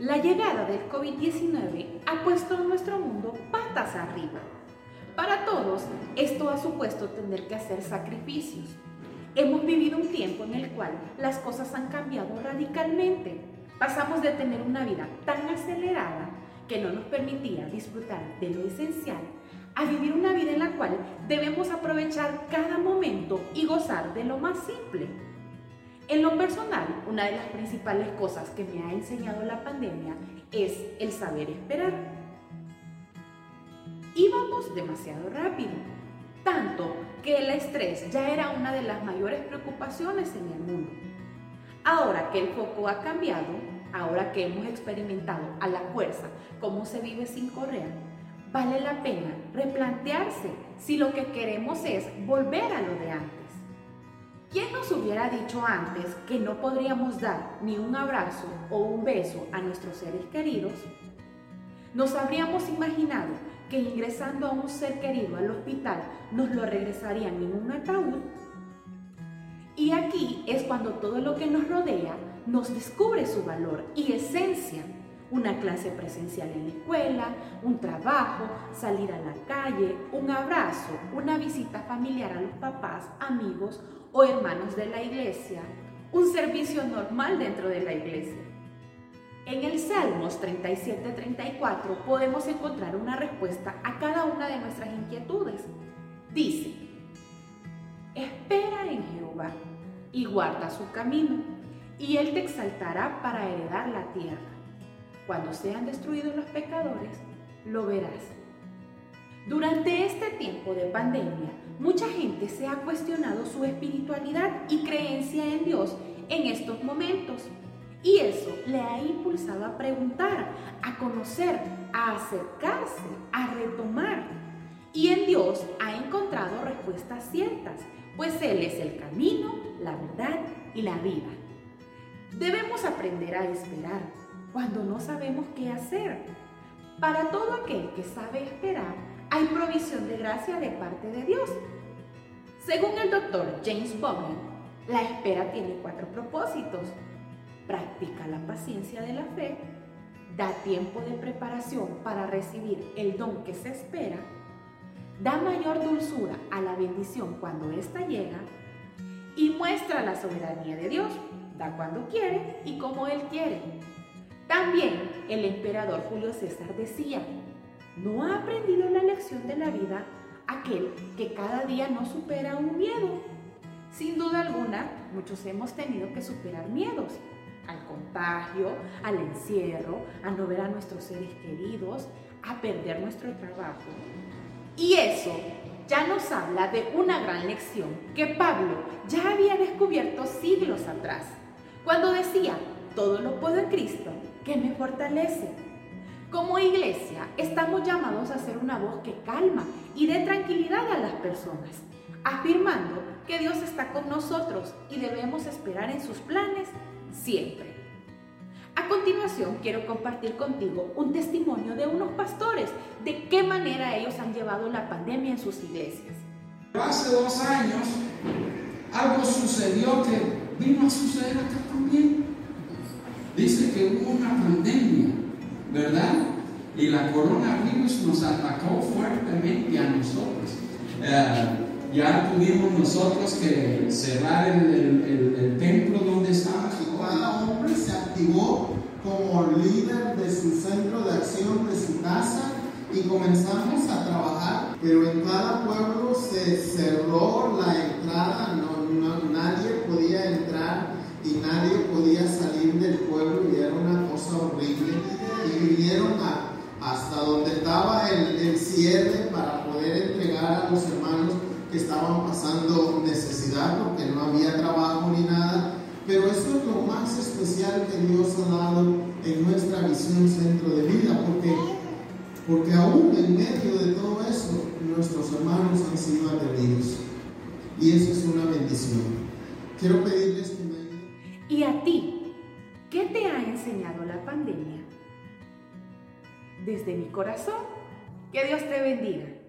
La llegada del COVID-19 ha puesto a nuestro mundo patas arriba. Para todos, esto ha supuesto tener que hacer sacrificios. Hemos vivido un tiempo en el cual las cosas han cambiado radicalmente. Pasamos de tener una vida tan acelerada que no nos permitía disfrutar de lo esencial, a vivir una vida en la cual debemos aprovechar cada momento y gozar de lo más simple. En lo personal, una de las principales cosas que me ha enseñado la pandemia es el saber esperar. Íbamos demasiado rápido, tanto que el estrés ya era una de las mayores preocupaciones en el mundo. Ahora que el foco ha cambiado, ahora que hemos experimentado a la fuerza cómo se vive sin correr, vale la pena replantearse si lo que queremos es volver a lo de antes. ¿Quién nos hubiera dicho antes que no podríamos dar ni un abrazo o un beso a nuestros seres queridos? ¿Nos habríamos imaginado que ingresando a un ser querido al hospital nos lo regresarían en un ataúd? Y aquí es cuando todo lo que nos rodea nos descubre su valor y esencia. Una clase presencial en la escuela, un trabajo, salir a la calle, un abrazo, una visita familiar a los papás, amigos o hermanos de la iglesia, un servicio normal dentro de la iglesia. En el Salmos 37-34 podemos encontrar una respuesta a cada una de nuestras inquietudes. Dice: espera en Jehová y guarda su camino, y Él te exaltará para heredar la tierra. Cuando sean destruidos los pecadores, lo verás. Durante este tiempo de pandemia, mucha gente se ha cuestionado su espiritualidad y creencia en Dios en estos momentos. Y eso le ha impulsado a preguntar, a conocer, a acercarse, a retomar. Y en Dios ha encontrado respuestas ciertas, pues Él es el camino, la verdad y la vida. Debemos aprender a esperar cuando no sabemos qué hacer. Para todo aquel que sabe esperar, hay provisión de gracia de parte de Dios. Según el doctor James Bowen, la espera tiene 4 propósitos. Practica la paciencia de la fe, da tiempo de preparación para recibir el don que se espera, da mayor dulzura a la bendición cuando ésta llega y muestra la soberanía de Dios, da cuando quiere y como Él quiere. También el emperador Julio César decía: ¿no ha aprendido la lección de la vida aquel que cada día no supera un miedo? Sin duda alguna, muchos hemos tenido que superar miedos. Al contagio, al encierro, a no ver a nuestros seres queridos, a perder nuestro trabajo. Y eso ya nos habla de una gran lección que Pablo ya había descubierto siglos atrás, cuando decía: todo lo puedo en Cristo, que me fortalece. Como iglesia, estamos llamados a ser una voz que calma y dé tranquilidad a las personas, afirmando que Dios está con nosotros y debemos esperar en sus planes siempre. A continuación, quiero compartir contigo un testimonio de unos pastores de qué manera ellos han llevado la pandemia en sus iglesias. Hace 2 años, algo sucedió que vino a suceder acá también. Dice que hubo una pandemia, ¿verdad? Y la coronavirus nos atacó fuertemente a nosotros. Ya tuvimos nosotros que cerrar el templo donde estábamos. Cada hombre se activó como líder de su centro de acción, de su casa, y comenzamos a trabajar. Pero en cada pueblo se cerró la entrada, nadie podía entrar y nadie podía salir del pueblo, y era una cosa horrible. Y vinieron hasta donde estaba el cierre para poder entregar a los hermanos que estaban pasando necesidad porque no había trabajo ni nada. Pero eso es lo más especial que Dios ha dado en nuestra visión Centro de Vida, porque aún en medio de todo eso, nuestros hermanos han sido atendidos. Y eso es una bendición. Quiero pedirles que me ayuden. ¿Y a ti? ¿Qué te ha enseñado la pandemia? Desde mi corazón, que Dios te bendiga.